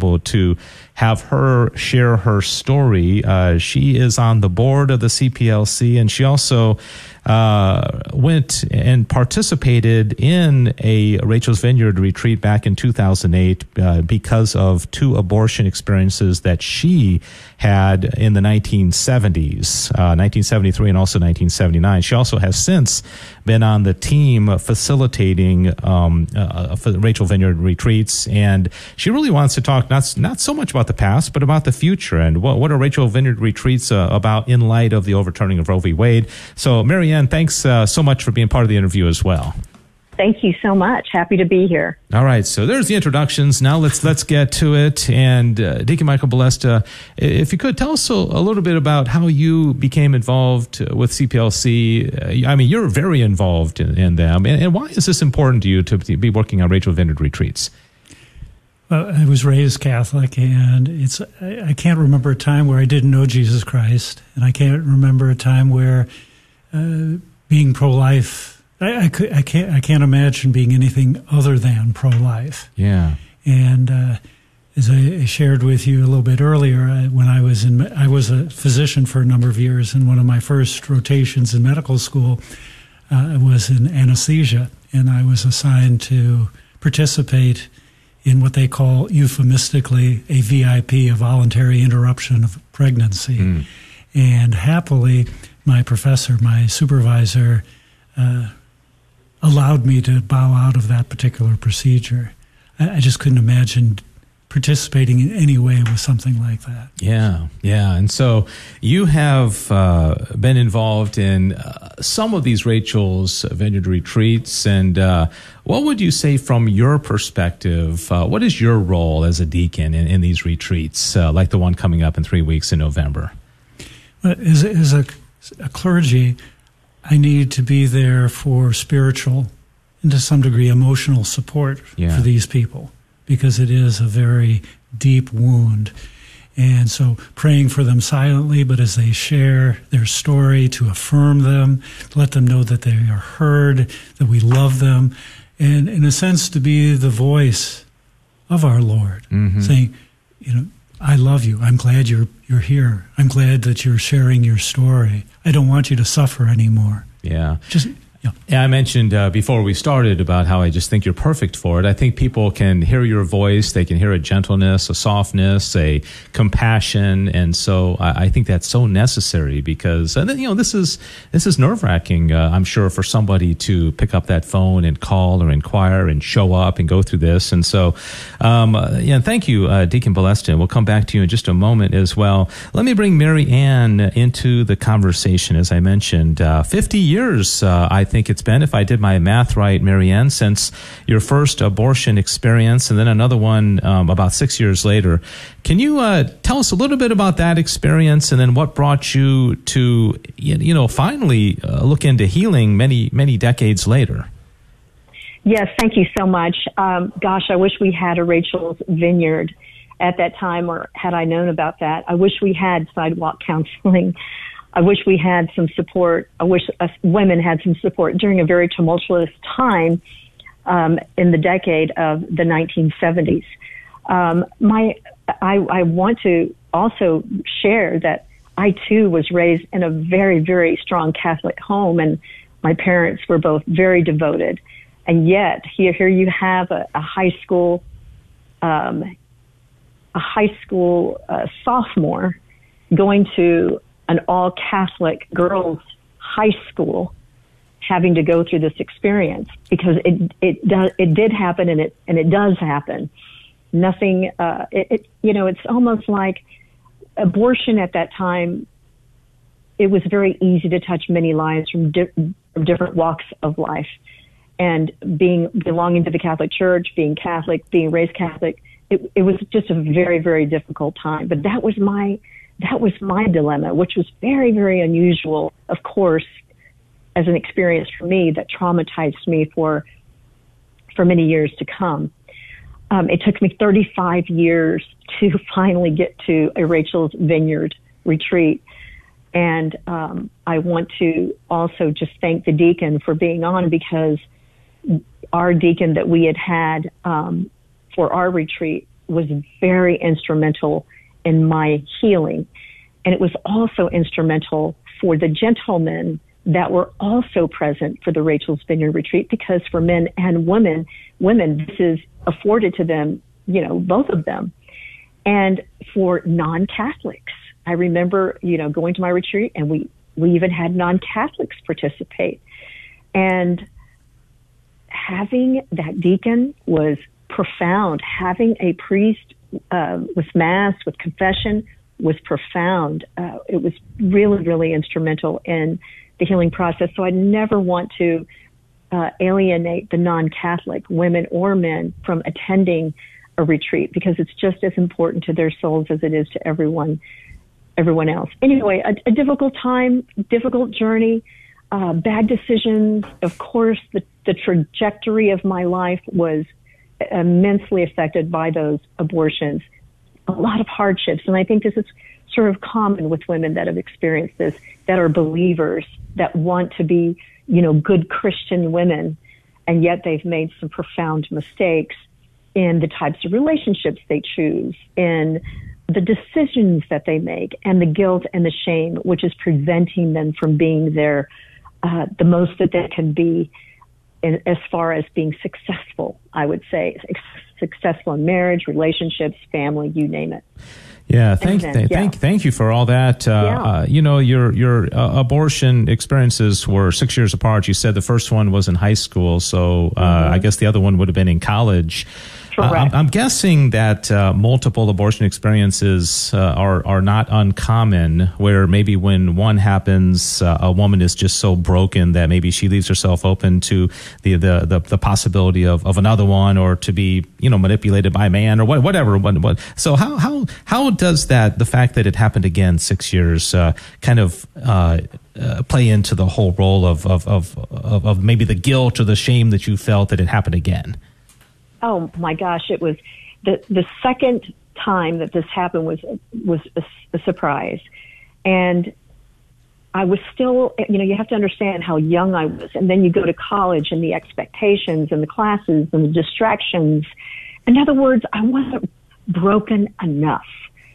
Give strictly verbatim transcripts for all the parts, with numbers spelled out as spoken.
able to have her share her story. Uh, she is on the board of the C P L C, and she also uh, went and participated in a Rachel's Vineyard retreat back in two thousand eight uh, because of two abortion experiences that she had in the nineteen seventies, uh, nineteen seventy-three and also nineteen seventy-nine. She also has since been on the team facilitating um, uh, for Rachel Vineyard retreats, and she really wants to talk not not so much about the past, but about the future, and what, what are Rachel Vineyard retreats uh, about in light of the overturning of Roe v. Wade. So, Marianne, thanks uh, so much for being part of the interview as well. Thank you so much. Happy to be here. All right, so there's the introductions. Now let's let's get to it. And uh, Deacon Michael Balesta, if you could tell us a, a little bit about how you became involved with C P L C. Uh, I mean, you're very involved in, in them, and, and why is this important to you to be working on Rachel Vineyard retreats? Well, I was raised Catholic, and it's I, I can't remember a time where I didn't know Jesus Christ, and I can't remember a time where uh, being pro-life. I, I, could, I can't. I can't imagine being anything other than pro-life. Yeah. And uh, as I shared with you a little bit earlier, I, when I was in, I was a physician for a number of years, and one of my first rotations in medical school uh, was in anesthesia, and I was assigned to participate in what they call euphemistically a V I P, a voluntary interruption of pregnancy. Mm. And happily, my professor, my supervisor, uh, allowed me to bow out of that particular procedure. I, I just couldn't imagine participating in any way with something like that. Yeah, yeah. And so you have uh, been involved in uh, some of these Rachel's Vineyard retreats. And uh, what would you say from your perspective, uh, what is your role as a deacon in, in these retreats, uh, like the one coming up in three weeks in November? Well, as, as a, a clergy, I need to be there for spiritual and to some degree emotional support yeah. for these people, because it is a very deep wound. And so praying for them silently, but as they share their story, to affirm them, to let them know that they are heard, that we love them, and in a sense to be the voice of our Lord, mm-hmm. saying, you know, I love you. I'm glad you're you're here. I'm glad that you're sharing your story. I don't want you to suffer anymore. Yeah. Just yeah. Yeah, I mentioned uh, before we started about how I just think you're perfect for it. I think people can hear your voice. They can hear a gentleness, a softness, a compassion. And so I, I think that's so necessary because, and then, you know, this is, this is nerve wracking, uh, I'm sure, for somebody to pick up that phone and call or inquire and show up and go through this. And so, um, uh, yeah, thank you, uh, Deacon Balesta. We'll come back to you in just a moment as well. Let me bring Mary Ann into the conversation. As I mentioned, uh, fifty years, uh, I think it's been, if I did my math right, Mary Ann, since your first abortion experience, and then another one um, about six years later. Can you uh, tell us a little bit about that experience, and then what brought you to, you know, finally uh, look into healing many, many decades later? Yes, thank you so much. Um, gosh, I wish we had a Rachel's Vineyard at that time, or had I known about that. I wish we had sidewalk counseling. I wish we had some support. I wish us women had some support during a very tumultuous time um, in the decade of the nineteen seventies. Um, my, I, I want to also share that I too was raised in a very, very strong Catholic home, and my parents were both very devoted. And yet, here, here you have a, a high school, um, a high school uh, sophomore going to an all-Catholic girls' high school, having to go through this experience, because it it does it did happen, and it and it does happen. Nothing, uh, it, it you know, it's almost like abortion at that time. It was very easy to touch many lives from, di- from different walks of life, and being belonging to the Catholic Church, being Catholic, being raised Catholic, it, it was just a very, very difficult time. But that was my That was my dilemma, which was very, very unusual, of course, as an experience for me that traumatized me for for many years to come. Um, it took me thirty-five years to finally get to a Rachel's Vineyard retreat. And um, I want to also just thank the deacon for being on, because our deacon that we had had um, for our retreat was very instrumental in my healing. And it was also instrumental for the gentlemen that were also present for the Rachel's Vineyard retreat, because for men and women, women, this is afforded to them, you know, both of them. And for non-Catholics, I remember, you know, going to my retreat, and we, we even had non-Catholics participate. And having that deacon was profound. Having a priest uh, with Mass, with confession, was profound. Uh, it was really, really instrumental in the healing process. So I never want to uh, alienate the non-Catholic women or men from attending a retreat, because it's just as important to their souls as it is to everyone, everyone else. Anyway, a, a difficult time, difficult journey, uh, bad decisions. Of course, the, the trajectory of my life was immensely affected by those abortions. A lot of hardships. And I think this is sort of common with women that have experienced this, that are believers, that want to be, you know, good Christian women, and yet they've made some profound mistakes in the types of relationships they choose, in the decisions that they make, and the guilt and the shame, which is preventing them from being their, uh, the most that they can be in, as far as being successful, I would say, successful in marriage, relationships, family, you name it. Yeah, thank, then, th- yeah. thank, thank you for all that. Uh, yeah. uh, you know, your your uh, abortion experiences were six years apart. You said the first one was in high school, so uh, mm-hmm. I guess the other one would have been in college. Uh, I'm, I'm guessing that uh, multiple abortion experiences uh, are are not uncommon, where maybe when one happens, uh, a woman is just so broken that maybe she leaves herself open to the the the, the possibility of, of another one, or to be, you know, manipulated by a man, or what, whatever. What, what. So how how how does that, the fact that it happened again six years, uh, kind of uh, uh, play into the whole role of of, of of of maybe the guilt or the shame that you felt that it happened again? Oh my gosh, it was the the second time that this happened was was a, a surprise. And I was still, you know, you have to understand how young I was. And then you go to college, and the expectations and the classes and the distractions. In other words, I wasn't broken enough.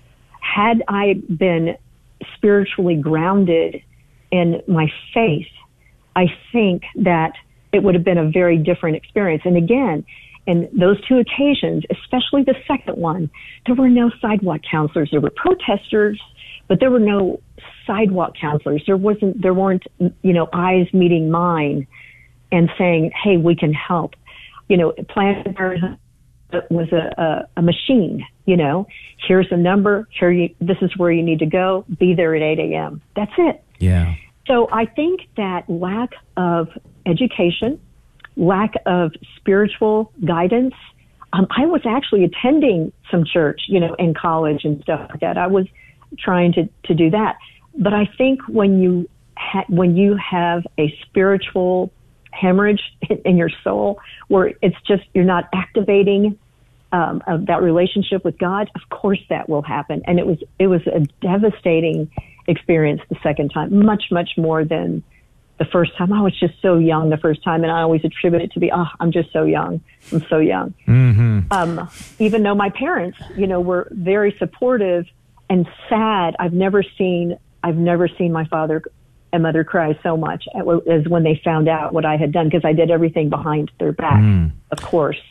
Had I been spiritually grounded in my faith, I think that it would have been a very different experience. And again, in those two occasions, especially the second one, there were no sidewalk counselors. There were protesters, but there were no sidewalk counselors. There wasn't, there weren't, you know, eyes meeting mine and saying, "Hey, we can help." You know, Planned Parenthood was a, a, a machine. You know, here's a number. Here, you, this is where you need to go. Be there at eight a.m. That's it. Yeah. So I think that lack of education, lack of spiritual guidance. Um, I was actually attending some church, you know, in college and stuff like that. I was trying to, to do that. But I think when you ha- when you have a spiritual hemorrhage in, in your soul, where it's just, you're not activating um, of that relationship with God, of course that will happen. And it was it was a devastating experience the second time, much, much more than the first time. I was just so young the first time, and I always attribute it to be, oh, I'm just so young. I'm so young. Mm-hmm. Um, even though my parents, you know, were very supportive and sad. I've never seen, I've never seen my father and mother cry so much as when they found out what I had done, because I did everything behind their back, mm. of course.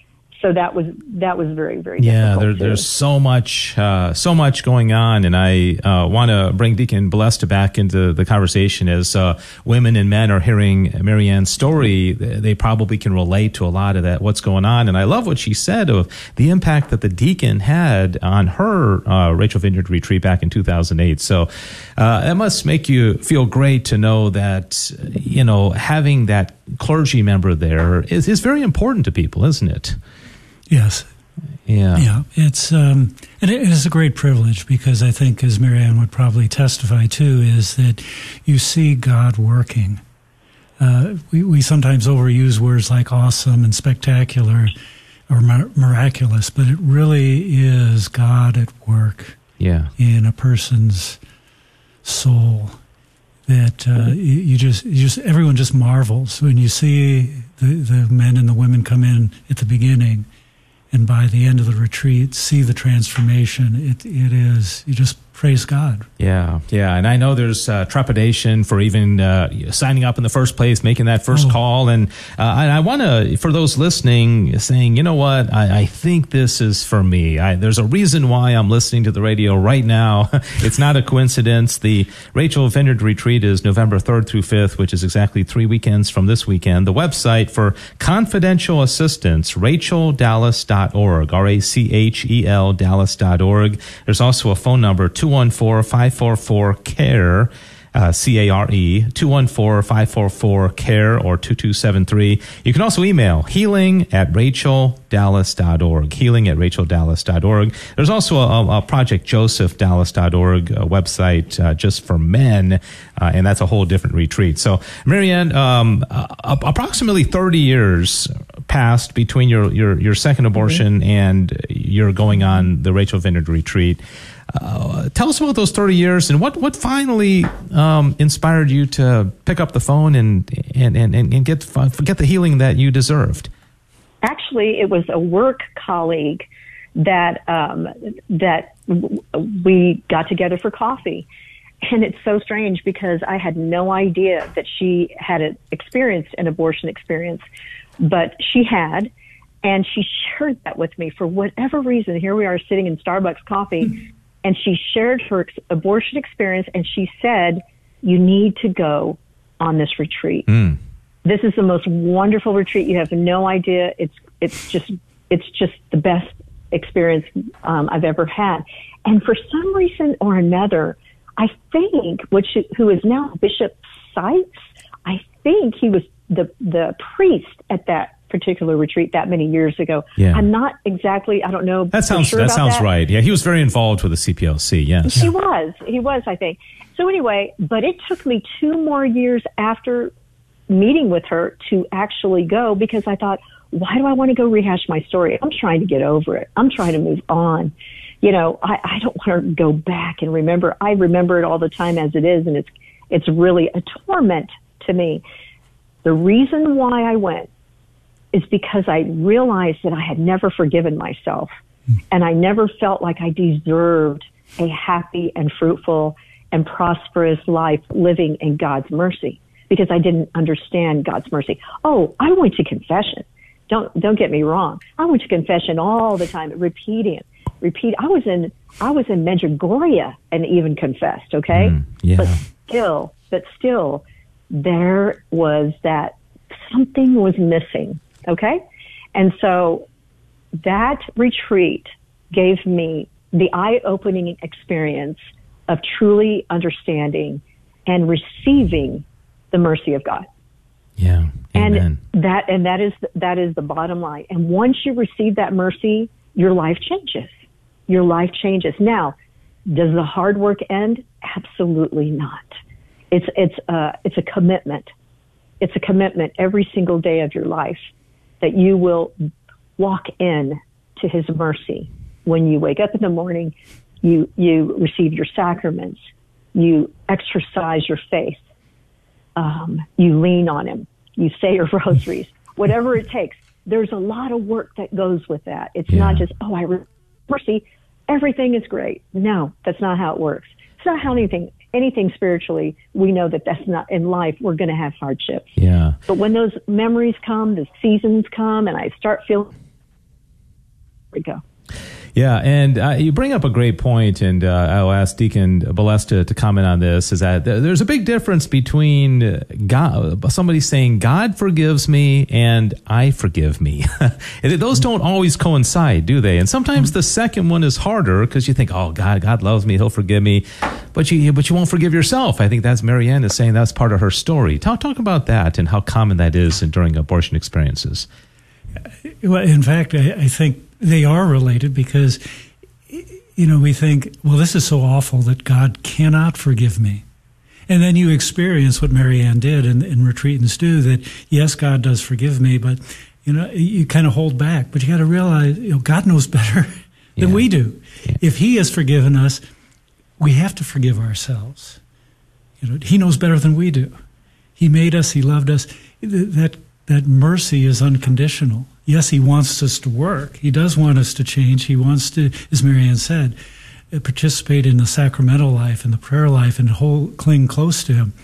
So that was that was very, very yeah. difficult. There, there's so much, uh, so much going on, and I uh, want to bring Deacon Balesta back into the conversation. As uh, women and men are hearing Marianne's story, they probably can relate to a lot of that. What's going on? And I love what she said of the impact that the deacon had on her uh, Rachel Vineyard retreat back in two thousand eight. So uh, it must make you feel great to know that, you know, having that clergy member there is is very important to people, isn't it? Yes. Yeah. Yeah. It's um, and it is a great privilege, because I think, as Marianne would probably testify too, is that you see God working. Uh, we we sometimes overuse words like awesome and spectacular or mir- miraculous, but it really is God at work. Yeah. In a person's soul. That uh, you, you just you just everyone just marvels when you see the the men and the women come in at the beginning. and by the end of the retreat, see the transformation. It it is, you just praise God. Yeah, yeah. And I know there's uh, trepidation for even uh, signing up in the first place, making that first oh. call. And uh, I, I want to, for those listening, saying, you know what, I, I think this is for me. I, there's a reason why I'm listening to the radio right now. It's not a coincidence. The Rachel Vineyard Retreat is November third through fifth, which is exactly three weekends from this weekend. The website for confidential assistance, rachel dallas dot org, R A C H E L Dallas dot org. There's also a phone number, two one four, five four four, C A R E, uh, C A R E, two one four, five four four, C A R E, or two two seven three. You can also email healing at rachel dallas dot org, healing at rachel dallas dot org. There's also a, a project joseph dallas dot org a website uh, just for men, uh, and that's a whole different retreat. So, Marianne, um, uh, approximately thirty years passed between your, your, your second abortion mm-hmm. and you're going on the Rachel Vineyard Retreat. Uh, tell us about those thirty years and what, what finally um, inspired you to pick up the phone and and, and, and get, get the healing that you deserved. Actually, it was a work colleague that um, that w- we got together for coffee. And it's so strange because I had no idea that she had a, experienced an abortion experience, but she had, and she shared that with me for whatever reason. Here we are sitting in Starbucks coffee. And she shared her ex- abortion experience, and she said, you need to go on this retreat. Mm. This is the most wonderful retreat. You have no idea. It's it's just it's just the best experience um, I've ever had. And for some reason or another, I think, which who is now Bishop Seitz, I think he was the the priest at that particular retreat that many years ago. Yeah. I'm not exactly, I don't know. That sounds, sure that sounds that. right. Yeah. He was very involved with the C P L C. Yes. He was, he was, I think. So anyway, but it took me two more years after meeting with her to actually go because I thought, why do I want to go rehash my story? I'm trying to get over it. I'm trying to move on. You know, I, I don't want to go back and remember. I remember it all the time as it is. And it's, it's really a torment to me. The reason why I went is because I realized that I had never forgiven myself and I never felt like I deserved a happy and fruitful and prosperous life living in God's mercy because I didn't understand God's mercy. Oh, I went to confession. Don't, don't get me wrong. I went to confession all the time, repeating it, repeat. I was in, I was in Medjugorje and even confessed. Okay. Mm, yeah. But still, but still there was that something was missing. Okay. And so that retreat gave me the eye-opening experience of truly understanding and receiving the mercy of God. Yeah. Amen. And that, and that is, that is the bottom line. And once you receive that mercy, your life changes. Your life changes. Now, does the hard work end? Absolutely not. It's, it's, uh, it's a commitment. It's a commitment every single day of your life that you will walk in to his mercy. When you wake up in the morning, you, you receive your sacraments, you exercise your faith, um, you lean on him, you say your rosaries, whatever it takes. There's a lot of work that goes with that. It's yeah. not just, oh, I receive mercy, everything is great. No, that's not how it works. It's not how anything, anything spiritually, we know that that's not in life. We're going to have hardships. Yeah. But when those memories come, the seasons come, and I start feeling, there we go. Yeah, and uh, you bring up a great point, and uh, I'll ask Deacon Balesta to comment on this, is that there's a big difference between God, somebody saying, God forgives me, and I forgive me. Those don't always coincide, do they? And sometimes the second one is harder, because you think, oh, God, God loves me, he'll forgive me, but you but you won't forgive yourself. I think that's Marianne is saying that's part of her story. Talk, talk about that and how common that is during abortion experiences. Well, in fact, I, I think they are related because, you know, we think, well, this is so awful that God cannot forgive me. And then you experience what Marianne did in, in Retreat and Stew, that, yes, God does forgive me, but, you know, you kind of hold back. But you got to realize, you know, God knows better than yeah. we do. Yeah. If he has forgiven us, we have to forgive ourselves. You know, he knows better than we do. He made us. He loved us. That That mercy is unconditional. yes, he wants us to work. He does want us to change. He wants to, as Marianne said, participate in the sacramental life and the prayer life and hold, cling close to him.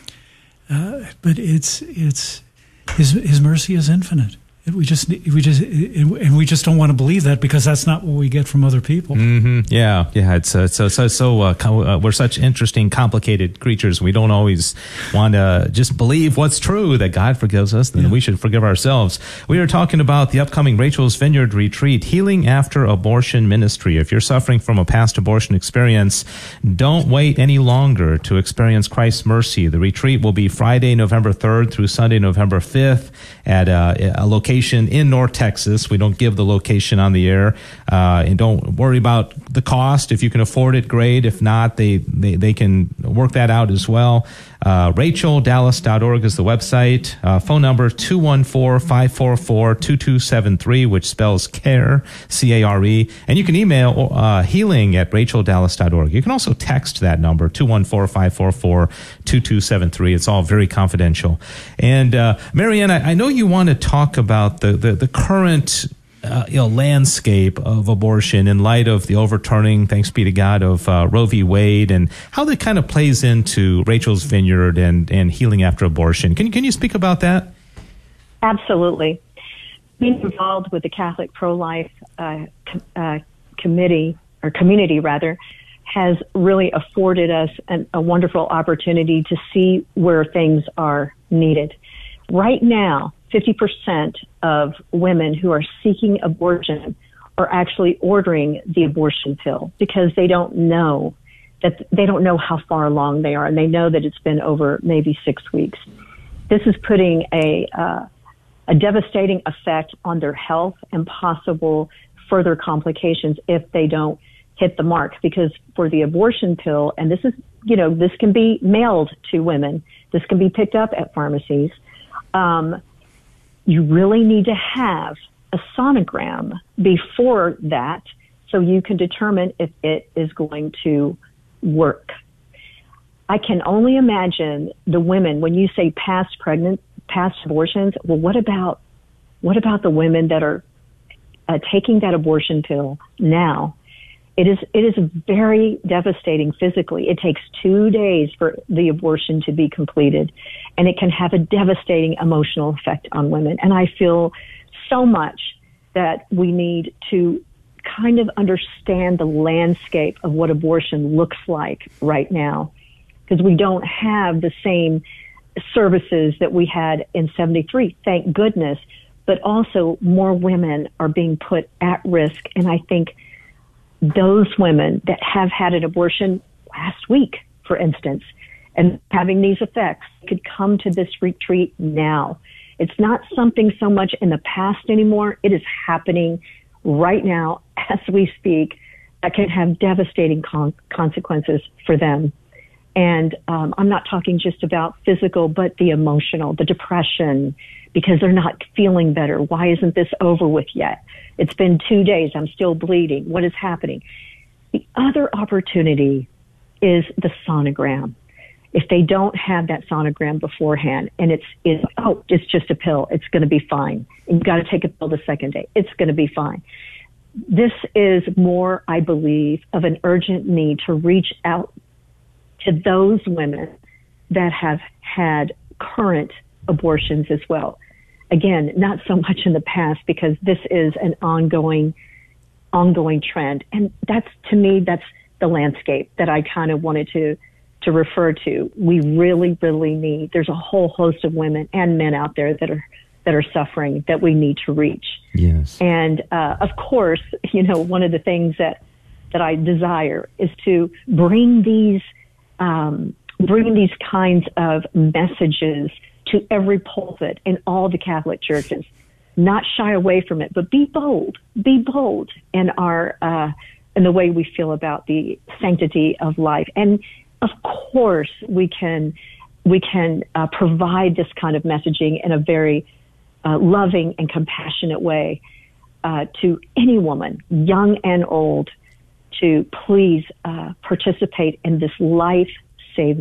Uh, but it's it's his his mercy is infinite. We just we just and we just don't want to believe that because that's not what we get from other people. Mm-hmm. Yeah, yeah. It's uh, so so so. Uh, com- uh, we're such interesting, complicated creatures. We don't always want to just believe what's true, that God forgives us. Then yeah. we should forgive ourselves. We are talking about the upcoming Rachel's Vineyard Retreat, Healing After Abortion Ministry. If you're suffering from a past abortion experience, don't wait any longer to experience Christ's mercy. The retreat will be Friday, November third through Sunday, November fifth, at uh, a location in North Texas. We don't give the location on the air, uh, and don't worry about the cost. If you can afford it, great. If not, they they, they can work that out as well. Uh, Rachel Dallas dot org is the website. Uh, phone number two one four, five four four, two two seven three, which spells care, C A R E. And you can email uh, healing at Rachel Dallas dot org. You can also text that number, two one four, five four four, two two seven three. It's all very confidential. And uh, Marianne, I, I know you want to talk about the, the, the current Uh, you know, landscape of abortion in light of the overturning, thanks be to God, of uh, Roe v. Wade, and how that kind of plays into Rachel's Vineyard and, and healing after abortion. Can you can you speak about that? Absolutely. Being involved with the Catholic Pro-Life uh, com- uh, Committee, or community rather, has really afforded us an, a wonderful opportunity to see where things are needed. Right now, fifty percent of women who are seeking abortion are actually ordering the abortion pill because they don't know that they don't know how far along they are, and they know that it's been over maybe six weeks. This is putting a uh, a devastating effect on their health and possible further complications if they don't hit the mark. Because for the abortion pill, and this is, you know, this can be mailed to women, this can be picked up at pharmacies. Um, you really need to have a sonogram before that so you can determine if it is going to work. I can only imagine the women, when you say past pregnant, past abortions, well, what about, what about the women that are uh, taking that abortion pill now? It is, it is very devastating physically. It takes two days for the abortion to be completed, and it can have a devastating emotional effect on women. And I feel so much that we need to kind of understand the landscape of what abortion looks like right now, because we don't have the same services that we had in seventy-three, thank goodness, but also more women are being put at risk. And I think those women that have had an abortion last week, for instance, and having these effects could come to this retreat now. It's not something so much in the past anymore. It is happening right now as we speak that can have devastating con- consequences for them. And um, I'm not talking just about physical, but the emotional, the depression, because they're not feeling better. Why isn't this over with yet? It's been two days. I'm still bleeding. What is happening? The other opportunity is the sonogram. If they don't have that sonogram beforehand and it's, it's oh, it's just a pill, it's going to be fine. You've got to take a pill the second day. It's going to be fine. This is more, I believe, of an urgent need to reach out to those women that have had current abortions as well. Again, not so much in the past, because this is an ongoing, ongoing trend. And that's, to me, that's the landscape that I kind of wanted to, to refer to. We really, really need, there's a whole host of women and men out there that are, that are suffering that we need to reach. Yes. And, uh, of course, you know, one of the things that, that I desire is to bring these, um, bring these kinds of messages to every pulpit in all the Catholic churches. Not shy away from it, but be bold. Be bold in our uh, in the way we feel about the sanctity of life. And of course, we can we can uh, provide this kind of messaging in a very uh, loving and compassionate way uh, to any woman, young and old, to please uh, participate in this life-saving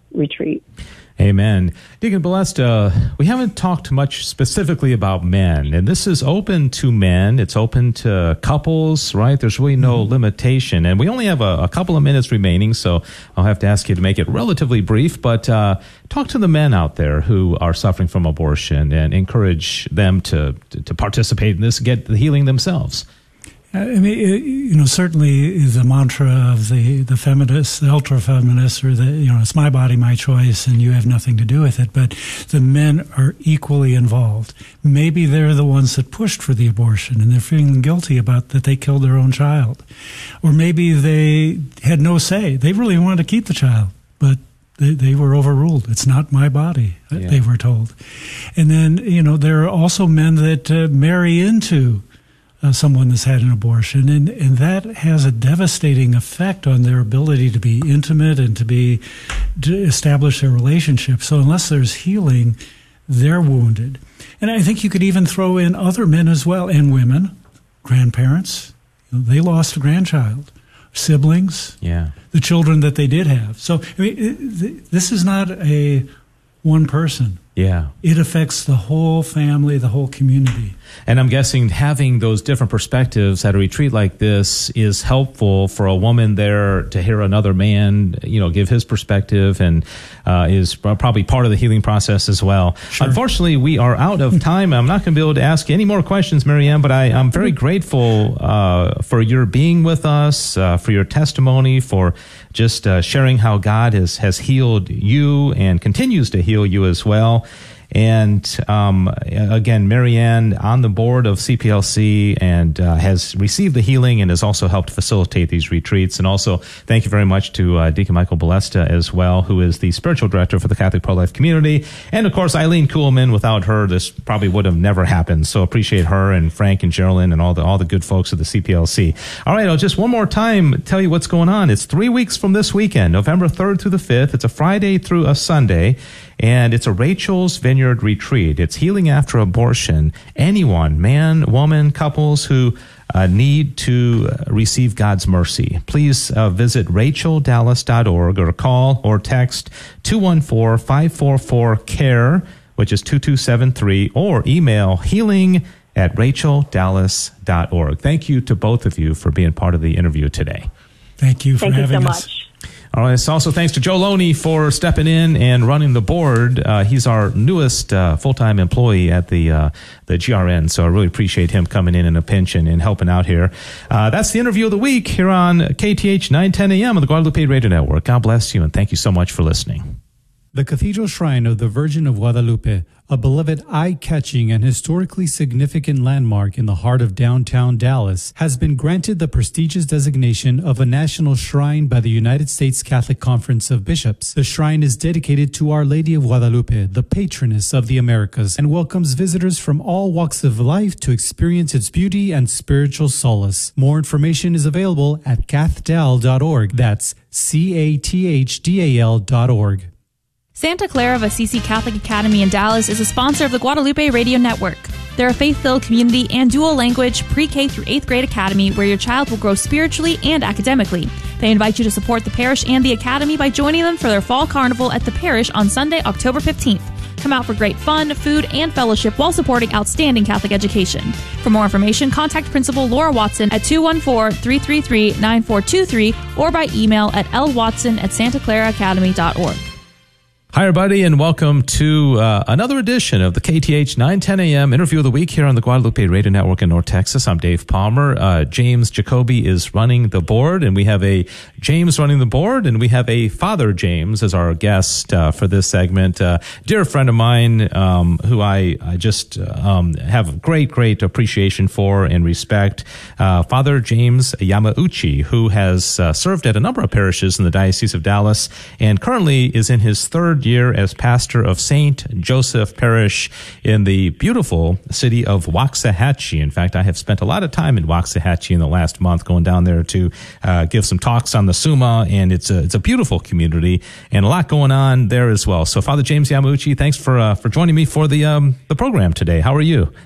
retreat. Amen. Deacon Balesta, we haven't talked much specifically about men, and this is open to men. It's open to couples, right? There's really no mm-hmm. limitation, and we only have a, a couple of minutes remaining, so I'll have to ask you to make it relatively brief, but uh, talk to the men out there who are suffering from abortion and encourage them to, to, to participate in this, get the healing themselves. I mean, you know, certainly the mantra of the, the feminists, the ultra-feminists, or the, you know, it's my body, my choice, and you have nothing to do with it. But the men are equally involved. Maybe they're the ones that pushed for the abortion, and they're feeling guilty about that they killed their own child. Or maybe they had no say. They really wanted to keep the child, but they, they were overruled. It's not my body, yeah. they were told. And then, you know, there are also men that uh, marry into Uh, someone that's had an abortion, and, and that has a devastating effect on their ability to be intimate and to be to establish a relationship. So unless there's healing, they're wounded. And I think you could even throw in other men as well, and women, grandparents. You know, they lost a grandchild, siblings, yeah, the children that they did have. So I mean, it, this is not a one person. Yeah. It affects the whole family, the whole community. And I'm guessing having those different perspectives at a retreat like this is helpful for a woman there to hear another man, you know, give his perspective, and uh, is probably part of the healing process as well. Sure. Unfortunately, we are out of time. I'm not going to be able to ask you any more questions, Marianne, but I, I'm very grateful uh, for your being with us, uh, for your testimony, for just uh, sharing how God has, has healed you and continues to heal you as well. And um, again, Marianne on the board of C P L C and uh, has received the healing and has also helped facilitate these retreats. And also, thank you very much to uh, Deacon Michael Balesta as well, who is the spiritual director for the Catholic Pro-Life Community. And of course, Eileen Kuhlman. Without her, this probably would have never happened. So appreciate her and Frank and Geraldine and all the all the good folks of the C P L C. All right, I'll just one more time tell you what's going on. It's three weeks from this weekend, November third through the fifth. It's a Friday through a Sunday. And it's a Rachel's Vineyard retreat. It's healing after abortion. Anyone, man, woman, couples who uh, need to receive God's mercy, please uh, visit rachel dallas dot org or call or text two one four, five four four, C A R E, which is two two seven three, or email healing at rachel dallas dot org. Thank you to both of you for being part of the interview today. Thank you for Thank having you so us. much. All right. So also thanks to Joe Loney for stepping in and running the board. Uh, he's our newest uh, full-time employee at the uh, the G R N. So I really appreciate him coming in in a pinch and, and helping out here. Uh, that's the interview of the week here on K T H nine ten A M on the Guadalupe Radio Network. God bless you, and thank you so much for listening. The Cathedral Shrine of the Virgin of Guadalupe, a beloved eye-catching and historically significant landmark in the heart of downtown Dallas, has been granted the prestigious designation of a national shrine by the United States Catholic Conference of Bishops. The shrine is dedicated to Our Lady of Guadalupe, the patroness of the Americas, and welcomes visitors from all walks of life to experience its beauty and spiritual solace. More information is available at cathdal dot org. That's C A T H D A L dot org. Santa Clara of Assisi Catholic Academy in Dallas is a sponsor of the Guadalupe Radio Network. They're a faith-filled community and dual-language pre-K through eighth grade academy where your child will grow spiritually and academically. They invite you to support the parish and the academy by joining them for their fall carnival at the parish on Sunday, October fifteenth. Come out for great fun, food, and fellowship while supporting outstanding Catholic education. For more information, contact Principal Laura Watson at two one four, three three three, nine four two three or by email at l watson at santa clara academy dot org. Hi, everybody, and welcome to uh, another edition of the K T H nine ten A M interview of the week here on the Guadalupe Radio Network in North Texas. I'm Dave Palmer. Uh, James Jacoby is running the board, and we have a James running the board, and we have a Father James as our guest uh, for this segment. Uh, dear friend of mine, um, who I, I just um, have great, great appreciation for and respect, uh, Father James Yamauchi, who has uh, served at a number of parishes in the Diocese of Dallas and currently is in his third year as pastor of Saint Joseph Parish in the beautiful city of Waxahachie. In fact, I have spent a lot of time in Waxahachie in the last month, going down there to uh, give some talks on the Summa, and it's a it's a beautiful community and a lot going on there as well. So, Father James Yamauchi, thanks for uh, for joining me for the um, the program today. How are you?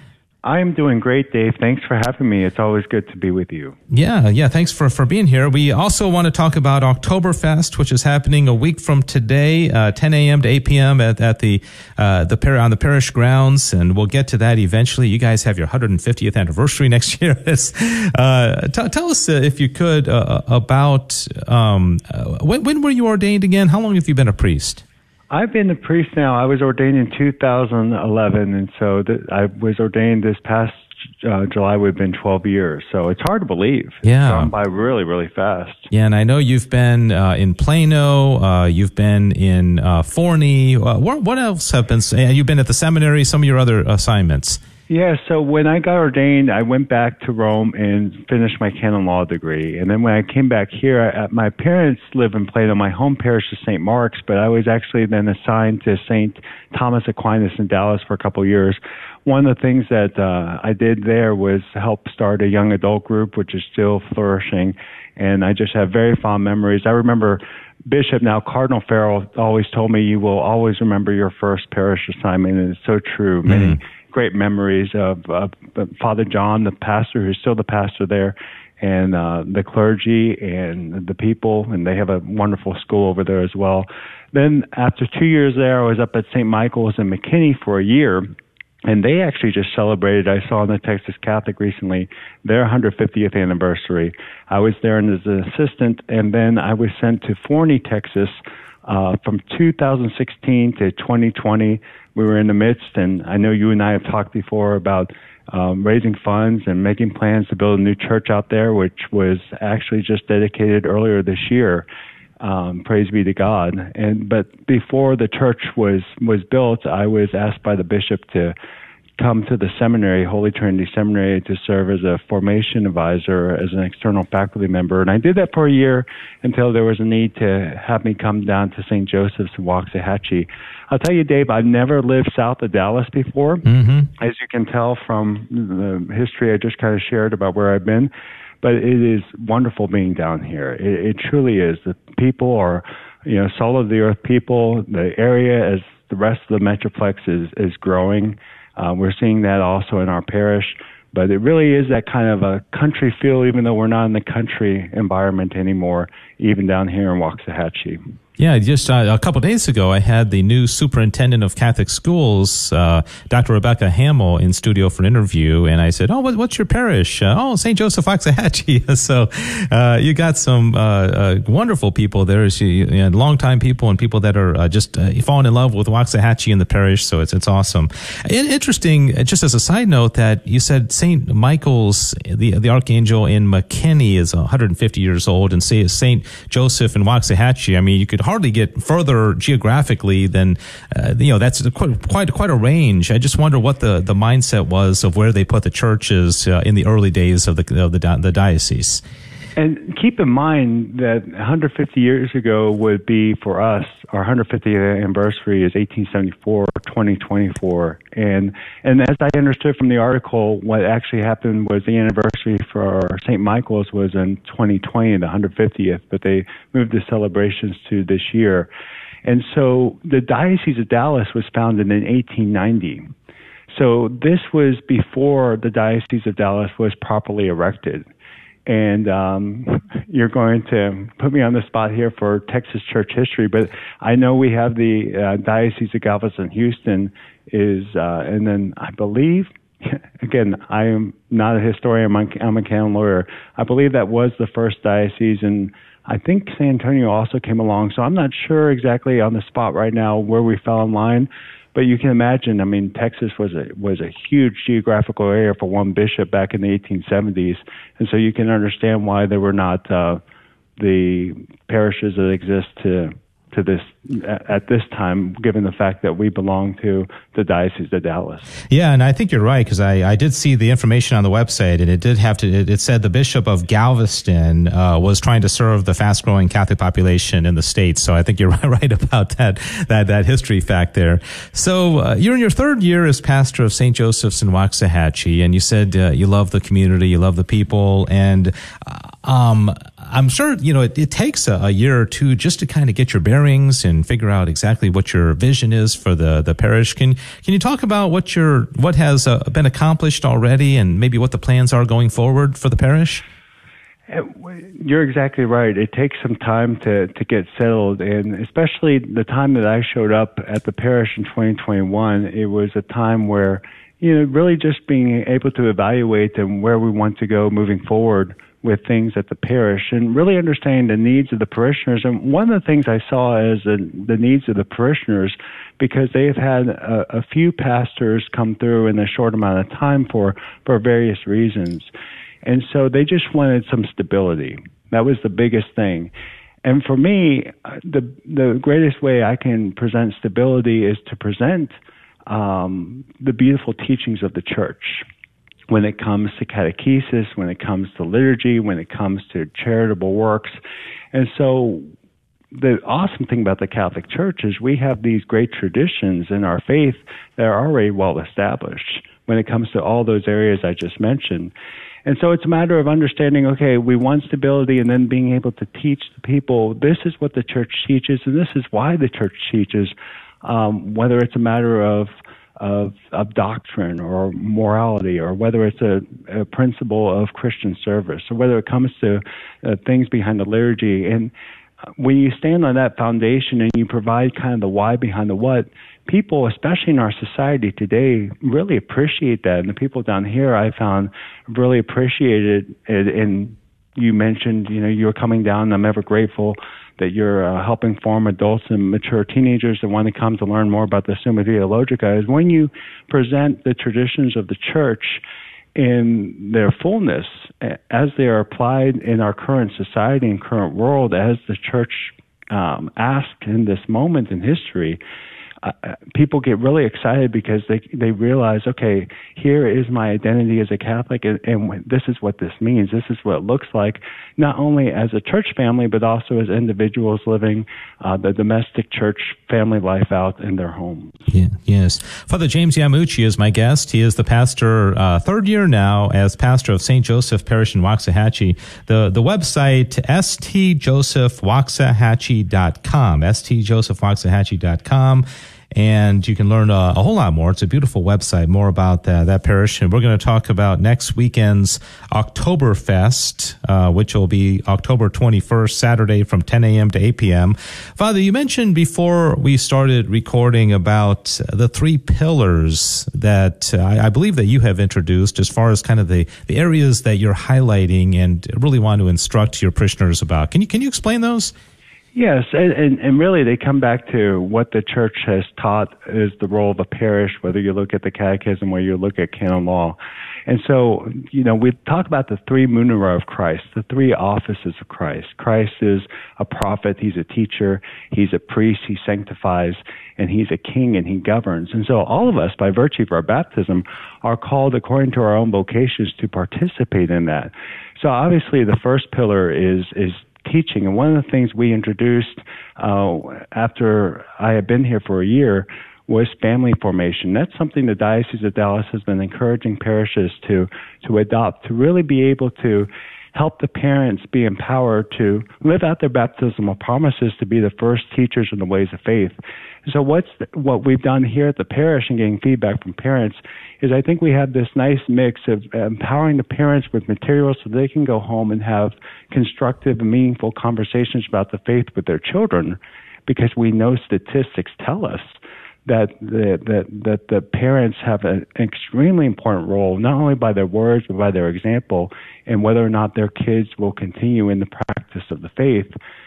I am doing great, Dave. Thanks for having me. It's always good to be with you. Yeah, yeah. Thanks for, for being here. We also want to talk about Oktoberfest, which is happening a week from today, uh, ten a.m. to eight p.m. at, at the uh, the par- on the parish grounds, and we'll get to that eventually. You guys have your one hundred fiftieth anniversary next year. uh, t- tell us, uh, if you could, uh, about um, uh, when, when were you ordained again? How long have you been a priest? I've been a priest now. I was ordained in two thousand eleven, and so th- I was ordained this past uh, July. Would have been twelve years, so it's hard to believe. Yeah, it's gone by really, really fast. Yeah, and I know you've been uh, in Plano. Uh, you've been in uh, Forney. Uh, what, what else have been? And you've been at the seminary. Some of your other assignments. Yeah, so when I got ordained, I went back to Rome and finished my canon law degree. And then when I came back here, I, my parents live in Plano. My home parish is Saint Mark's, but I was actually then assigned to Saint Thomas Aquinas in Dallas for a couple of years. One of the things that uh, I did there was help start a young adult group, which is still flourishing. And I just have very fond memories. I remember Bishop, now Cardinal Farrell, always told me, you will always remember your first parish assignment. And it's so true. Many mm-hmm. great memories of, of Father John, the pastor, who's still the pastor there, and uh, the clergy and the people, and they have a wonderful school over there as well. Then after two years there, I was up at Saint Michael's in McKinney for a year, and they actually just celebrated, I saw in the Texas Catholic recently, their one hundred fiftieth anniversary. I was there as an assistant, and then I was sent to Forney, Texas, uh, from two thousand sixteen to twenty twenty. We were in the midst, and I know you and I have talked before about um, raising funds and making plans to build a new church out there, which was actually just dedicated earlier this year. Um, praise be to God. And but before the church was was built, I was asked by the bishop to come to the seminary, Holy Trinity Seminary, to serve as a formation advisor, as an external faculty member. And I did that for a year until there was a need to have me come down to Saint Joseph's in Waxahachie. I'll tell you, Dave, I've never lived south of Dallas before. Mm-hmm. As you can tell from the history I just kind of shared about where I've been. But it is wonderful being down here. It, it truly is. The people are, you know, salt of the earth people. The area, as the rest of the Metroplex, is, is growing. Uh, we're seeing that also in our parish, but it really is that kind of a country feel, even though we're not in the country environment anymore, even down here in Waxahachie. Yeah, just uh, a couple of days ago, I had the new superintendent of Catholic schools, uh, Doctor Rebecca Hamill, in studio for an interview, and I said, "Oh, what, what's your parish?" Uh, "Oh, Saint Joseph Waxahachie." So uh, you got some uh, uh, wonderful people there, you, you know, longtime people and people that are uh, just uh, falling in love with Waxahachie and the parish. So it's it's awesome. Interesting. Just as a side note, that you said Saint Michael's, the the Archangel in McKinney, is one hundred fifty years old, and say Saint Joseph in Waxahachie. I mean, you could hardly get further geographically than, uh, you know, that's quite, quite quite a range. I just wonder what the, the mindset was of where they put the churches uh, in the early days of the of the, the diocese. And keep in mind that one hundred fifty years ago would be, for us, our one hundred fiftieth anniversary is eighteen seventy-four, twenty twenty-four. And and as I understood from the article, what actually happened was the anniversary for Saint Michael's was in twenty twenty, the one hundred fiftieth, but they moved the celebrations to this year. And so the Diocese of Dallas was founded in eighteen ninety. So this was before the Diocese of Dallas was properly erected. And um, you're going to put me on the spot here for Texas church history, but I know we have the uh, Diocese of Galveston, Houston, is, uh, and then I believe, again, I am not a historian, I'm a canon lawyer. I believe that was the first diocese, and I think San Antonio also came along. So I'm not sure exactly on the spot right now where we fell in line. But you can imagine, I mean, Texas was a was a huge geographical area for one bishop back in the eighteen seventies, and so you can understand why there were not uh, the parishes that exist to to this at this time, given the fact that we belong to the Diocese of Dallas. Yeah, and I think you're right, because I, I did see the information on the website, and it did have to, it, it said the Bishop of Galveston uh, was trying to serve the fast-growing Catholic population in the state. So I think you're right about that that that history fact there. So uh, you're in your third year as pastor of Saint Joseph's in Waxahachie, and you said uh, you love the community, you love the people, and uh, um I'm sure, you know, it, it takes a, a year or two just to kind of get your bearings and figure out exactly what your vision is for the, the parish. Can can you talk about what your what has uh, been accomplished already and maybe what the plans are going forward for the parish? You're exactly right. It takes some time to, to get settled, and especially the time that I showed up at the parish in twenty twenty-one, it was a time where, you know, really just being able to evaluate and where we want to go moving forward with things at the parish and really understanding the needs of the parishioners. And one of the things I saw is the, the needs of the parishioners, because they've had a, a few pastors come through in a short amount of time for, for various reasons. And so they just wanted some stability. That was the biggest thing. And for me, the the greatest way I can present stability is to present um, the beautiful teachings of the church when it comes to catechesis, when it comes to liturgy, when it comes to charitable works. And so the awesome thing about the Catholic Church is we have these great traditions in our faith that are already well established when it comes to all those areas I just mentioned. And so it's a matter of understanding, okay, we want stability, and then being able to teach the people, this is what the church teaches, and this is why the church teaches, um, whether it's a matter of, of of doctrine or morality, or whether it's a, a principle of Christian service, or whether it comes to uh, things behind the liturgy. And when you stand on that foundation and you provide kind of the why behind the what, people, especially in our society today, really appreciate that. And the people down here I found really appreciated it. And you mentioned, you know, you're coming down, and I'm ever grateful that you're uh, helping form adults and mature teenagers that want to come to learn more about the Summa Theologica. Is when you present the traditions of the church in their fullness, as they are applied in our current society and current world, as the church um, asked in this moment in history, uh, people get really excited because they they realize, okay, here is my identity as a Catholic, and, and this is what this means. This is what it looks like, not only as a church family, but also as individuals living uh, the domestic church family life out in their homes. Yeah, yes. Father James Yamuchi is my guest. He is the pastor, uh, third year now as pastor of Saint Joseph Parish in Waxahachie. The the website, s t joseph waxahachie dot com, s t joseph waxahachie dot com. And you can learn a, a whole lot more. It's a beautiful website, more about that, that parish. And we're going to talk about next weekend's Oktoberfest, uh, which will be October twenty-first, Saturday from ten a.m. to eight p.m. Father, you mentioned before we started recording about the three pillars that uh, I, I believe that you have introduced as far as kind of the, the areas that you're highlighting and really want to instruct your parishioners about. Can you, can you explain those? Yes, and, and, and really they come back to what the church has taught is the role of a parish, whether you look at the catechism or you look at canon law. And so, you know, we talk about the three munera of Christ, the three offices of Christ. Christ is a prophet, he's a teacher, he's a priest, he sanctifies, and he's a king, and he governs. And so all of us, by virtue of our baptism, are called according to our own vocations to participate in that. So obviously the first pillar is is teaching. And one of the things we introduced uh, after I had been here for a year was family formation. That's something the Diocese of Dallas has been encouraging parishes to to adopt, to really be able to help the parents be empowered to live out their baptismal promises to be the first teachers in the ways of faith. So what's the, what we've done here at the parish and getting feedback from parents is I think we have this nice mix of empowering the parents with materials so they can go home and have constructive and meaningful conversations about the faith with their children, because we know statistics tell us that the, that, that the parents have an extremely important role, not only by their words, but by their example, in whether or not their kids will continue in the practice of the faith.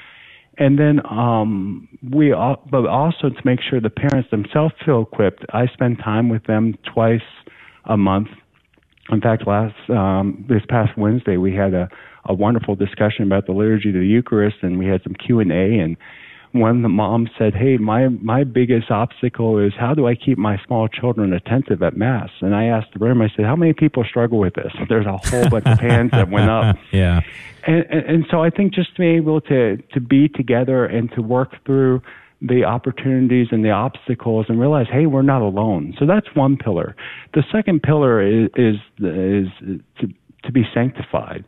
And then um, we, all, but also to make sure the parents themselves feel equipped. I spend time with them twice a month. In fact, last um, this past Wednesday we had a, a wonderful discussion about the liturgy of the Eucharist, and we had some Q and A. And one of the moms said, "Hey, my my biggest obstacle is how do I keep my small children attentive at Mass?" And I asked the room, I said, "How many people struggle with this?" There's a whole bunch of hands that went up. Yeah. And, and, and so I think just to be able to, to be together and to work through the opportunities and the obstacles and realize, hey, we're not alone. So that's one pillar. The second pillar is is, is to, to be sanctified.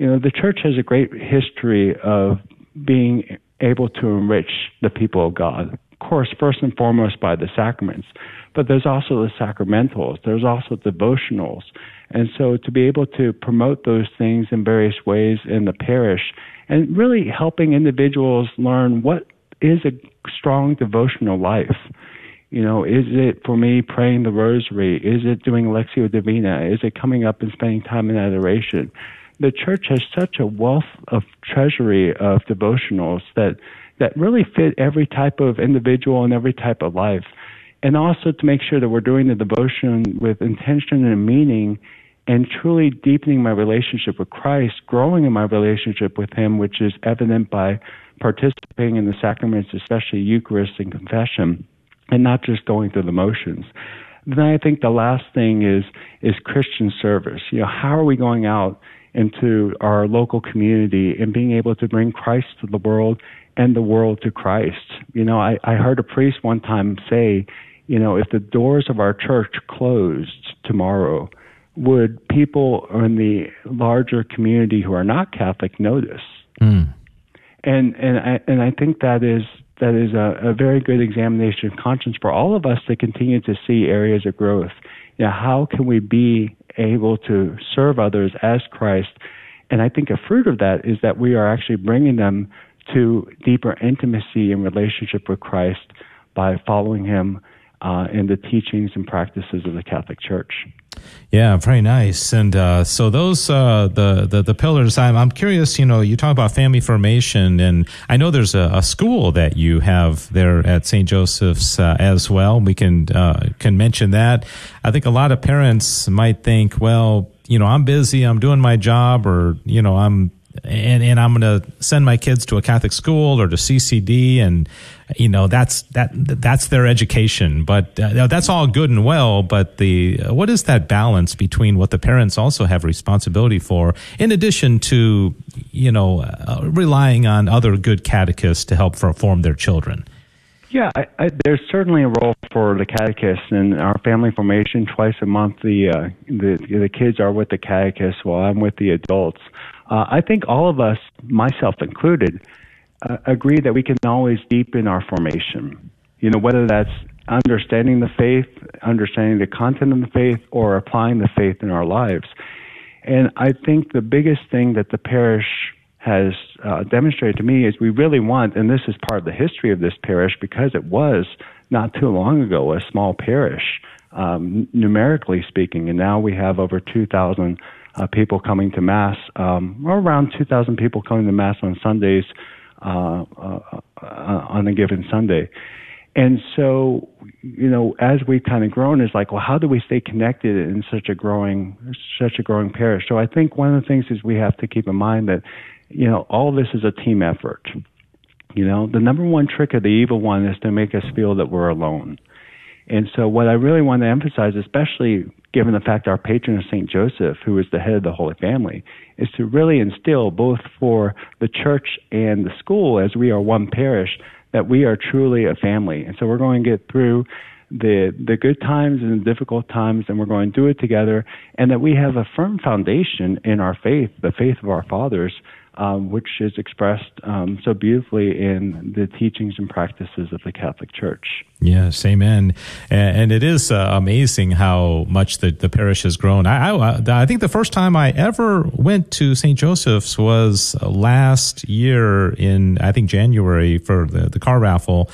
you know, the church has a great history of being able to enrich the people of God. Of course, first and foremost by the sacraments, but there's also the sacramentals, there's also devotionals. And so to be able to promote those things in various ways in the parish and really helping individuals learn what is a strong devotional life. You know, is it for me praying the rosary? Is it doing Lectio Divina? Is it coming up and spending time in adoration? The church has such a wealth of treasury of devotionals that, that really fit every type of individual and every type of life. And also to make sure that we're doing the devotion with intention and meaning and truly deepening my relationship with Christ, growing in my relationship with Him, which is evident by participating in the sacraments, especially Eucharist and confession, and not just going through the motions. Then I think the last thing is is Christian service. You know, how are we going out into our local community and being able to bring Christ to the world and the world to Christ? You know, I, I heard a priest one time say, you know, if the doors of our church closed tomorrow, would people in the larger community who are not Catholic notice? Mm. And and I and I think that is that is a, a very good examination of conscience for all of us to continue to see areas of growth. You know, how can we be able to serve others as Christ? And I think a fruit of that is that we are actually bringing them to deeper intimacy and relationship with Christ by following Him uh, in the teachings and practices of the Catholic Church. Yeah, very nice. And uh, so those uh, the, the the pillars. I'm I'm curious. You know, you talk about family formation, and I know there's a, a school that you have there at Saint Joseph's uh, as well. We can uh, can mention that. I think a lot of parents might think, well, you know, I'm busy, I'm doing my job, or you know, I'm and and I'm going to send my kids to a Catholic school or to C C D, and you know that's that that's their education. But uh, that's all good and well. But the uh, what is that balance between what the parents also have responsibility for, in addition to you know uh, relying on other good catechists to help for, form their children? Yeah, I, I, there's certainly a role for the catechist in our family formation. Twice a month, the uh, the the kids are with the catechist while I'm with the adults. Uh, I think all of us, myself included, uh, agree that we can always deepen our formation. You know, whether that's understanding the faith, understanding the content of the faith, or applying the faith in our lives. And I think the biggest thing that the parish has uh, demonstrated to me is we really want, and this is part of the history of this parish because it was not too long ago a small parish, um, numerically speaking, and now we have over two thousand uh, people coming to Mass, um, or around two thousand people coming to Mass on Sundays, uh, uh, uh, on a given Sunday. And so, you know, as we've kind of grown, it's like, well, how do we stay connected in such a growing, such a growing parish? So I think one of the things is we have to keep in mind that, you know, all this is a team effort. You know, the number one trick of the evil one is to make us feel that we're alone. And so what I really want to emphasize, especially given the fact our patron is Saint Joseph, who is the head of the Holy Family, is to really instill both for the church and the school, as we are one parish, that we are truly a family. And so we're going to get through the the good times and the difficult times, and we're going to do it together, and that we have a firm foundation in our faith, the faith of our fathers, um, which is expressed um, so beautifully in the teachings and practices of the Catholic Church. Yes, amen. And, and it is uh, amazing how much the, the parish has grown. I, I I think the first time I ever went to Saint Joseph's was last year in, I think, January for the, the car raffle.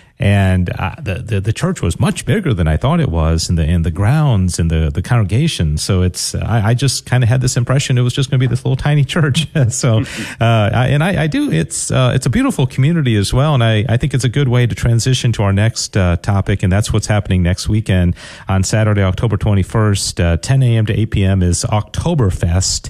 And uh, the, the the church was much bigger than I thought it was, in the in the grounds and the the congregation. So it's I, I just kind of had this impression it was just going to be this little tiny church. so, uh, I, and I, I do it's uh, it's a beautiful community as well, and I, I think it's a good way to transition to our next uh, topic, and that's what's happening next weekend on Saturday, October twenty-first, uh, ten a.m. to eight p.m. is Oktoberfest.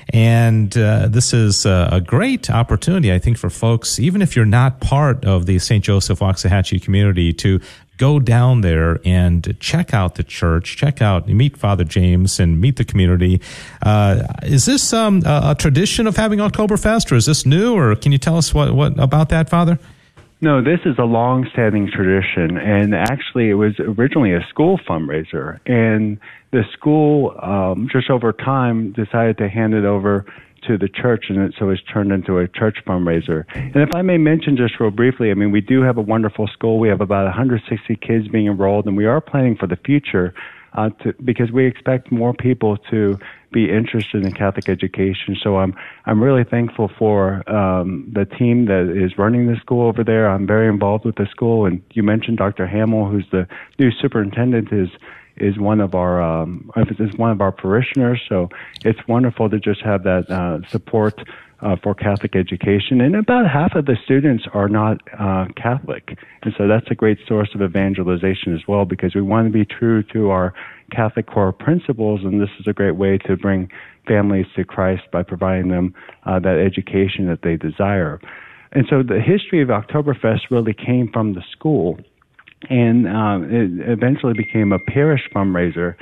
And uh, this is uh, a great opportunity, I think, for folks, even if you're not part of the Saint Joseph Waxahachie community, to go down there and check out the church, check out, meet Father James and meet the community. Uh, is this um, a, a tradition of having Oktoberfest, or is this new, or can you tell us what, what about that, Father? No, this is a long-standing tradition, and actually it was originally a school fundraiser, and the school, um, just over time, decided to hand it over to the church, and it, so it's turned into a church fundraiser. And if I may mention just real briefly, I mean, we do have a wonderful school. We have about one hundred sixty kids being enrolled, and we are planning for the future uh, to, because we expect more people to be interested in Catholic education. So I'm I'm really thankful for um, the team that is running the school over there. I'm very involved with the school, and you mentioned Doctor Hamill, who's the new superintendent, is is one of our um, is one of our parishioners. So it's wonderful to just have that uh, support uh, for Catholic education. And about half of the students are not uh, Catholic, and so that's a great source of evangelization as well, because we want to be true to our Catholic core principles, and this is a great way to bring families to Christ by providing them uh, that education that they desire. And so the history of Oktoberfest really came from the school, and um, it eventually became a parish fundraiser.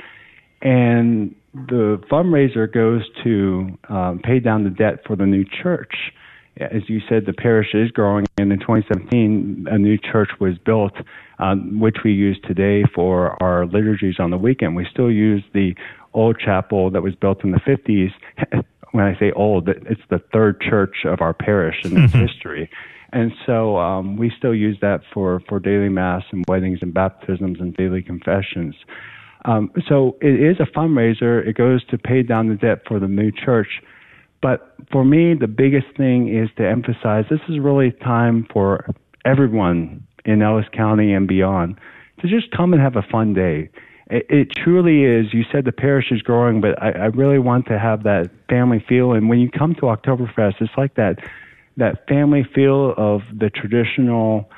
And the fundraiser goes to um, pay down the debt for the new church. As you said, the parish is growing, and in twenty seventeen, a new church was built, um, which we use today for our liturgies on the weekend. We still use the old chapel that was built in the fifties. When I say old, it's the third church of our parish in its history. And so um, we still use that for, for daily mass and weddings and baptisms and daily confessions. Um, so it is a fundraiser. It goes to pay down the debt for the new church. But for me, the biggest thing is to emphasize this is really time for everyone in Ellis County and beyond to just come and have a fun day. It, it truly is. You said the parish is growing, but I, I really want to have that family feel. And when you come to Oktoberfest, it's like that that family feel of the traditional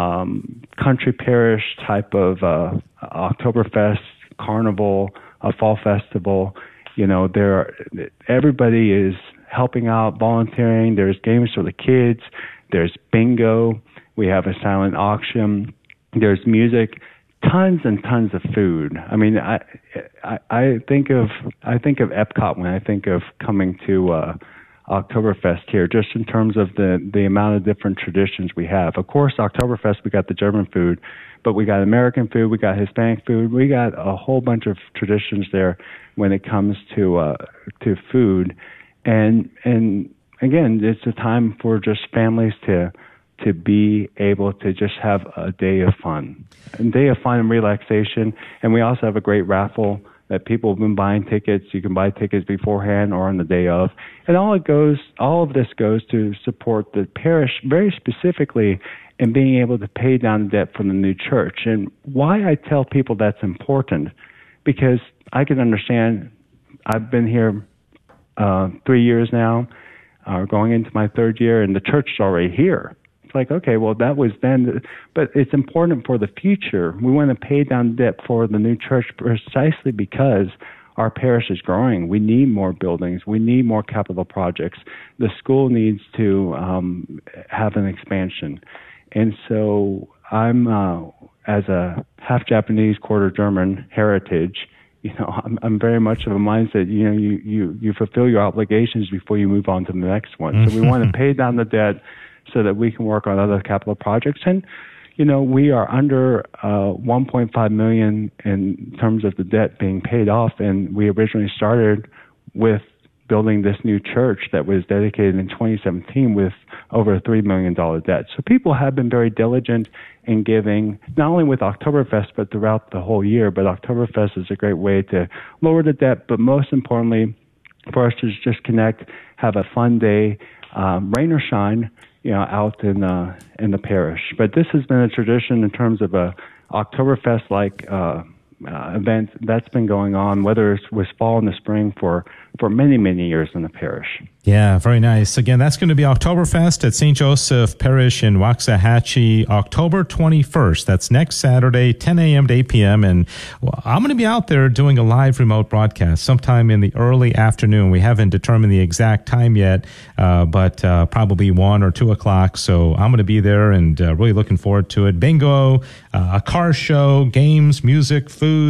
um, country parish type of uh, Oktoberfest, carnival, a fall festival. You know, there are, everybody is helping out, volunteering. There's games for the kids. There's bingo. We have a silent auction. There's music. Tons and tons of food. I mean, I, I I think of I think of Epcot when I think of coming to uh, Oktoberfest here, just in terms of the the amount of different traditions we have. Of course, Oktoberfest, we got the German food, but we got American food, we got Hispanic food, we got a whole bunch of traditions there when it comes to uh, to food, and and again, it's a time for just families to. to be able to just have a day of fun, a day of fun and relaxation. And we also have a great raffle that people have been buying tickets. You can buy tickets beforehand or on the day of. And all it goes, all of this goes to support the parish very specifically in being able to pay down the debt from the new church. And why I tell people that's important, because I can understand, I've been here uh, three years now, uh, going into my third year, and the church is already here. It's like, okay, well, that was then, but it's important for the future. We want to pay down debt for the new church precisely because our parish is growing. We need more buildings. We need more capital projects. The school needs to um, have an expansion. And so I'm, uh, as a half Japanese, quarter German heritage, you know, I'm, I'm very much of a mindset, you know, you, you, you fulfill your obligations before you move on to the next one. So we want to pay down the debt so that we can work on other capital projects. And, you know, we are under uh, one point five million dollars in terms of the debt being paid off, and we originally started with building this new church that was dedicated in twenty seventeen with over a three million dollars debt. So people have been very diligent in giving, not only with Oktoberfest, but throughout the whole year. But Oktoberfest is a great way to lower the debt, but most importantly, for us to just connect, have a fun day, um, rain or shine, you know, out in uh, in the parish. But this has been a tradition in terms of a Oktoberfest-like uh, uh, event that's been going on, whether it was fall and the spring, for, for many, many years in the parish. Yeah, very nice. Again, that's going to be Oktoberfest at Saint Joseph Parish in Waxahachie, October twenty-first. That's next Saturday, ten a.m. to eight p.m. And well, I'm going to be out there doing a live remote broadcast sometime in the early afternoon. We haven't determined the exact time yet, uh, but uh, probably one or two o'clock. So I'm going to be there and uh, really looking forward to it. Bingo, uh, a car show, games, music, food.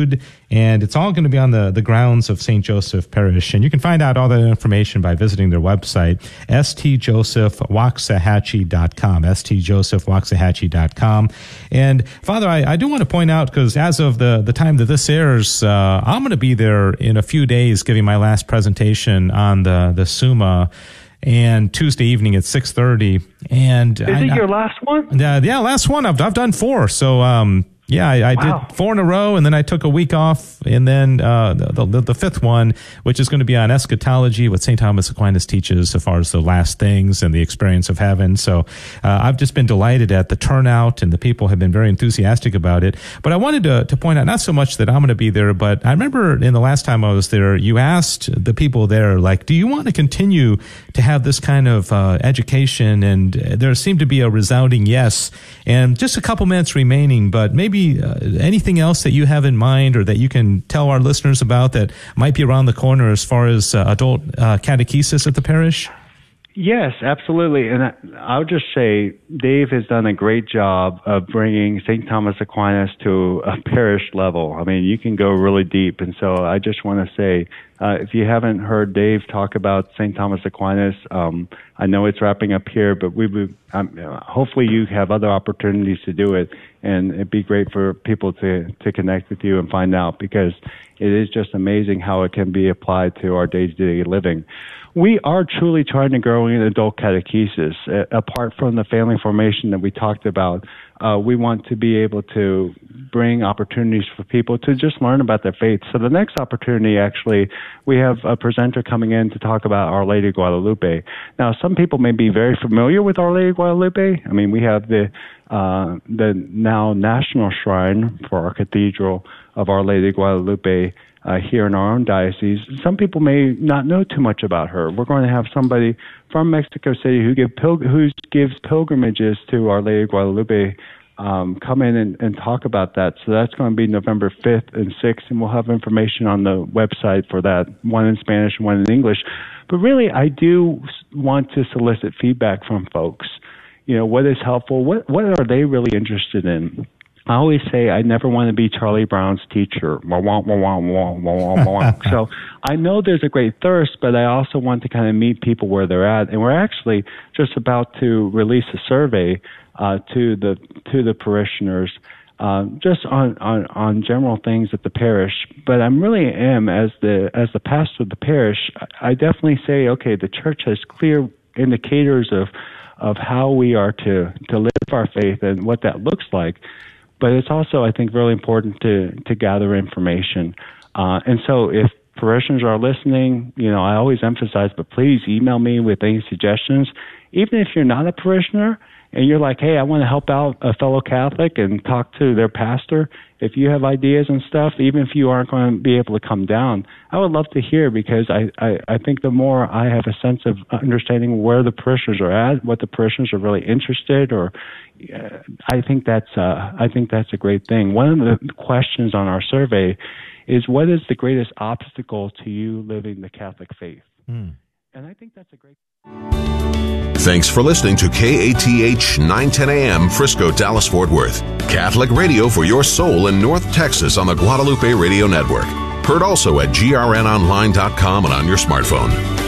And it's all going to be on the, the grounds of Saint Joseph Parish. And you can find out all that information by visiting their website, s t joseph waxahachie dot com, s t joseph waxahachie dot com. And, Father, I, I do want to point out, because as of the, the time that this airs, uh, I'm going to be there in a few days giving my last presentation on the, the Summa, and Tuesday evening at six thirty. And Is I, it your last one? Uh, yeah, last one. I've, I've done four. So, um, yeah, I, I wow. did four in a row, and then I took a week off, and then uh, the, the, the fifth one, which is going to be on eschatology, what Saint Thomas Aquinas teaches as far as the last things and the experience of heaven. So uh, I've just been delighted at the turnout, and the people have been very enthusiastic about it. But I wanted to, to point out, not so much that I'm going to be there, but I remember in the last time I was there, you asked the people there, like, do you want to continue to have this kind of uh, education? And there seemed to be a resounding yes. And just a couple minutes remaining, but maybe Uh, anything else that you have in mind or that you can tell our listeners about that might be around the corner as far as uh, adult uh, catechesis at the parish? Yes, absolutely. And I, I'll just say Dave has done a great job of bringing Saint Thomas Aquinas to a parish level. I mean, you can go really deep. And so I just want to say, uh, if you haven't heard Dave talk about Saint Thomas Aquinas, um, I know it's wrapping up here, but we would, um, hopefully you have other opportunities to do it. And it'd be great for people to, to connect with you and find out, because it is just amazing how it can be applied to our day-to-day living. We are truly trying to grow in adult catechesis. Uh, apart from the family formation that we talked about, uh, we want to be able to bring opportunities for people to just learn about their faith. So the next opportunity, actually, we have a presenter coming in to talk about Our Lady of Guadalupe. Now, some people may be very familiar with Our Lady of Guadalupe. I mean, we have the uh, the now national shrine for our cathedral of Our Lady of Guadalupe Uh, here in our own diocese. Some people may not know too much about her. We're going to have somebody from Mexico City who give pil- who gives pilgrimages to Our Lady of Guadalupe um, come in and, and talk about that. So that's going to be November fifth and sixth, and we'll have information on the website for that, one in Spanish and one in English. But really, I do want to solicit feedback from folks. You know, what is helpful? What what are they really interested in? I always say I never want to be Charlie Brown's teacher. So I know there's a great thirst, but I also want to kind of meet people where they're at. And we're actually just about to release a survey uh, to the to the parishioners, uh, just on, on, on general things at the parish. But I really am, as the as the pastor of the parish, I definitely say, okay, the church has clear indicators of of how we are to, to live our faith and what that looks like. But it's also, I think, really important to, to gather information. Uh, and so if parishioners are listening, you know, I always emphasize, but please email me with any suggestions. Even if you're not a parishioner and you're like, hey, I want to help out a fellow Catholic and talk to their pastor, if you have ideas and stuff, even if you aren't going to be able to come down, I would love to hear, because I, I, I think the more I have a sense of understanding where the parishioners are at, what the parishioners are really interested, or uh, I think that's uh, I think that's a great thing. One of the questions on our survey is, what is the greatest obstacle to you living the Catholic faith? Mm. And I think that's a great. Thanks for listening to K A T H nine ten A M Frisco, Dallas, Fort Worth. Catholic radio for your soul in North Texas on the Guadalupe Radio Network. Heard also at G R N online dot com and on your smartphone.